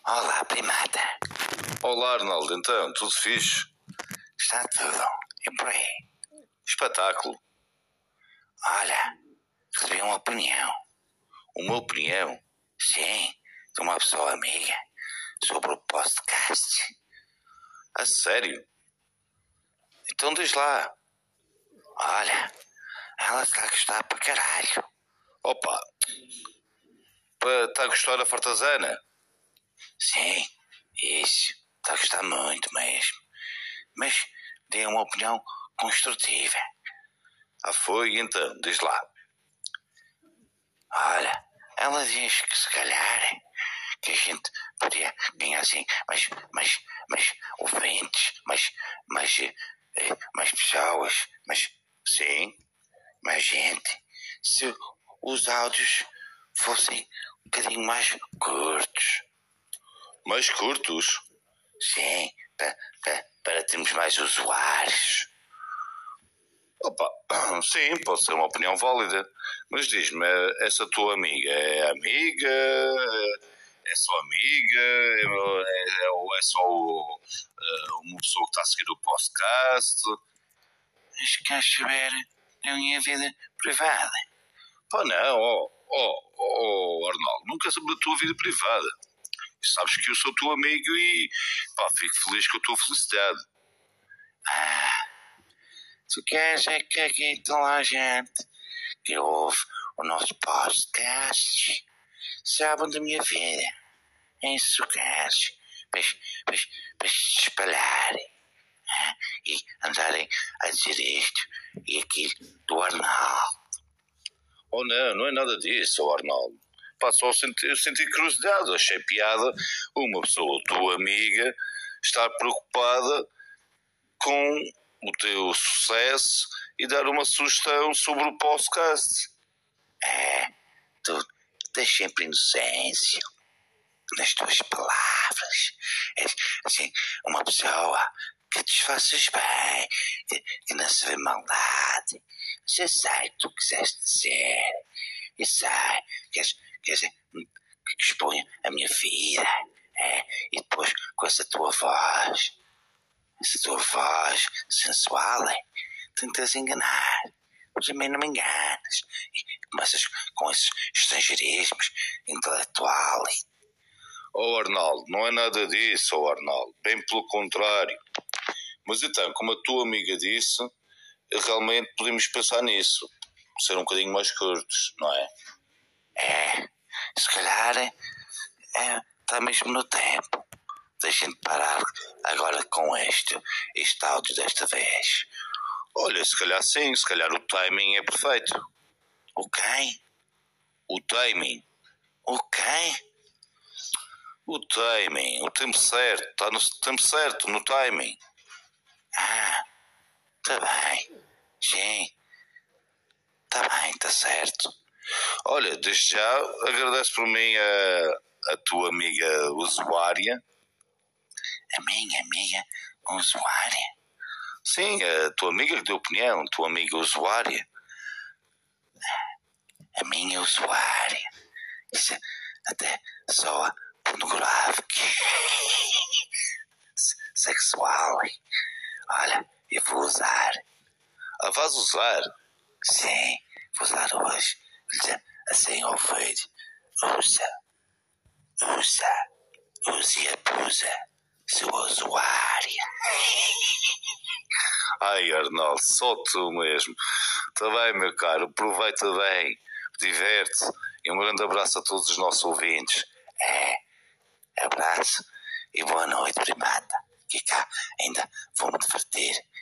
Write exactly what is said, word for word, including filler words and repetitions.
Olá, primata. Olá, Arnaldo, então, tudo fixe? Está tudo. E por aí? Espetáculo. Olha, recebi uma opinião. Uma opinião? Sim, de uma pessoa amiga sobre o podcast. A sério? Então diz lá. Olha, ela está a gostar para caralho. Opa, está a gostar da fartazana? Sim, isso. Está a gostar muito mesmo. Mas dê uma opinião construtiva. Ah, foi? Então, diz lá. Olha, ela diz que se calhar que a gente podia ganhar assim mais, mais, mais ouvintes, mais, mais, eh, mais pessoas, mais, Sim? mais gente, se os áudios fossem um bocadinho mais curtos. Mais curtos? Sim, para, para, para termos mais usuários. Opa, sim, pode ser uma opinião válida. Mas diz-me, essa tua amiga é amiga? É só amiga? É, é, é só uh, uma pessoa que está a seguir o podcast? Mas queres saber da minha vida privada? Pá, não, oh, oh, oh, Arnaldo, nunca sobre a tua vida privada. Sabes que eu sou teu amigo e pá, fico feliz com a tua felicidade. Ah, tu queres é que aqui toda a gente que ouve o nosso podcast sabem da minha vida. É isso que queres. Para se espalharem, ah, e andarem a dizer isto e aquilo do Arnaldo. Oh não, não é nada disso, oh, Arnaldo. Pá, só senti, eu senti curiosidade, achei piada uma pessoa, tua amiga, estar preocupada com o teu sucesso e dar uma sugestão sobre o podcast. É, tu tens sempre inocência nas tuas palavras. És assim, uma pessoa que te faças bem, que, que não se vê maldade. Já sei o que tu quiseste dizer. E sei que és, que és que expõe a minha vida. É, e depois com essa tua voz, essa tua voz sensual, é, tentas enganar. Mas a mim não me enganas. E começas com esses estrangeirismos intelectuais. Oh Arnaldo, não é nada disso, oh Arnaldo, bem pelo contrário. Mas então, como a tua amiga disse, realmente podemos pensar nisso, ser um bocadinho mais curtos, não é? É, se calhar é, está mesmo no tempo da gente parar agora com este, este áudio desta vez. Olha, se calhar sim, se calhar o timing é perfeito. O quem? O timing. O quem? O timing, o tempo certo, está no tempo certo, no timing. Ah, está bem, sim, está bem, está certo. Olha, desde já agradeço por mim a, a tua amiga usuária. A minha amiga usuária? Sim, a tua amiga que deu opinião, a tua amiga usuária. A minha usuária. Isso até soa pornográfico. Sexual. Olha, eu vou usar. Ah, vais usar? Sim, vou usar hoje. Assim ao ouvido. Usa. Usa. Use e abusa. Sua usuária. Ai, Arnaldo, só tu mesmo. Está bem, meu caro, aproveita bem, diverte e um grande abraço a todos os nossos ouvintes. É, abraço e boa noite, primata. Que cá ainda vou-me divertir